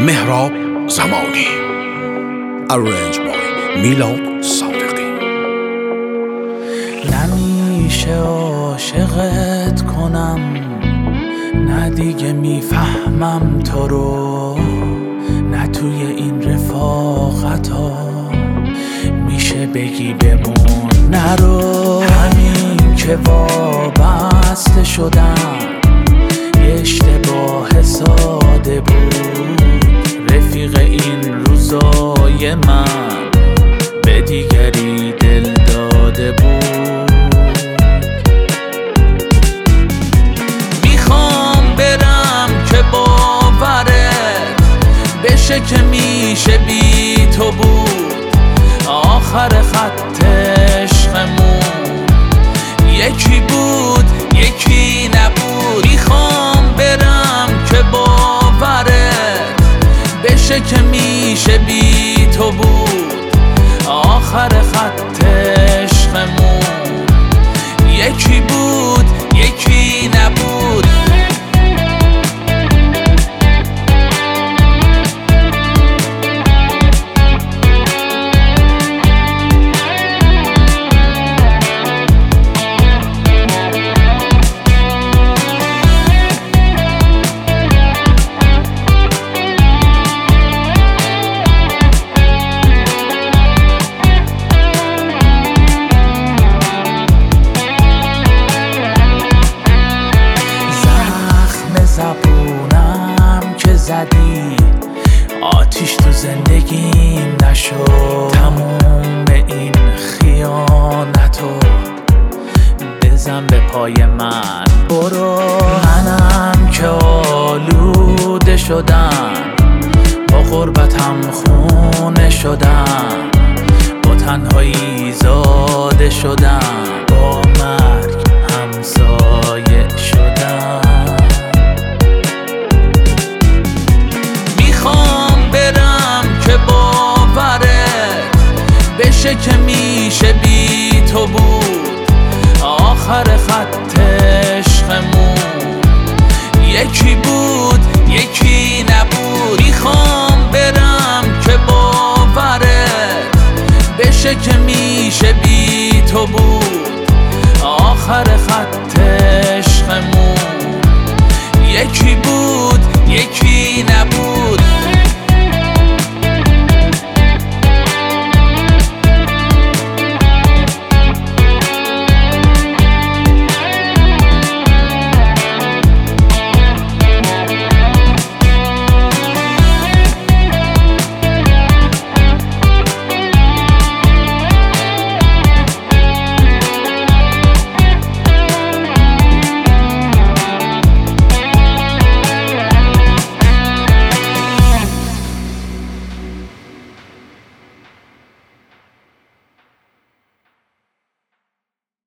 مهراب زمانی. Arranged by میلاد صادقی. نمیشه عاشقت کنم، نه دیگه میفهمم تو رو، نه توی این رفاقتا میشه بگی بمون نرو. همین که وابسته شدم یه اشتباه ساده بود، رفیق این روزای من به دیگری دل داده بود. میخوام برم که باورت بشه که میشه بی تو بود، آخر خط عشقمون یکی بود یکی نبود. میخوام برم که باورت بشه که میشه بی تو بود، آخر خط عشقمون یکی بود یکی نبود. زبونم که زدی آتیش تو زندگیم نشد، تموم این خیانتو بزن به پای من برو. منم که آلوده شدم، با غربتم خونه شدم، با تنهایی زاده شدم، با مرگ همسایه شدم. بشه که میشه بی تو بود، آخر خط عشقمون یکی بود یکی نبود. میخوام برم که باورت بشه که میشه بی تو بود، آخر خط عشقمون یکی بود یکی نبود.